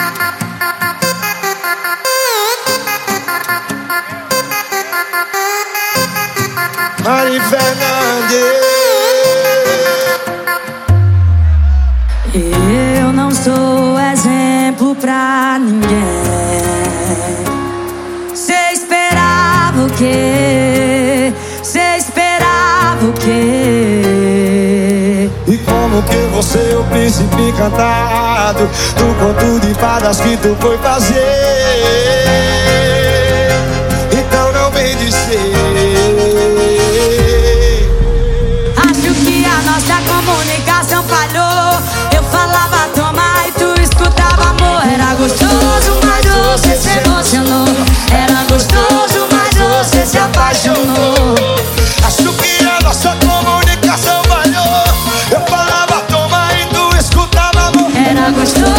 Mari Fernandes. Eu não sou exemplo pra ninguém. Cê esperava o quê? Cê esperava o quê? E como que você é o príncipe encantado do conto de fadas que tu foi fazer? Então não vem dizer. Acho que a nossa comunicação falhou. Eu falava toma e tu escutava amor. Era gostoso, mas você se emocionou. Era gostoso, mas você se apaixonou. Acho que a nossa comunicação falhou. Eu falava toma e tu escutava amor. Era gostoso.